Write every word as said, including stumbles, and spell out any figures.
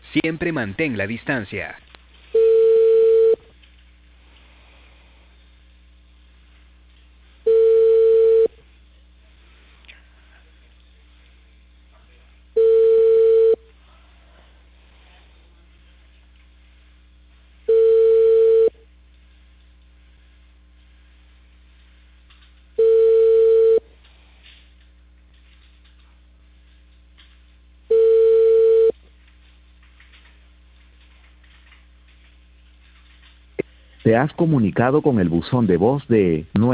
Siempre mantén la distancia. Te has comunicado con el buzón de voz de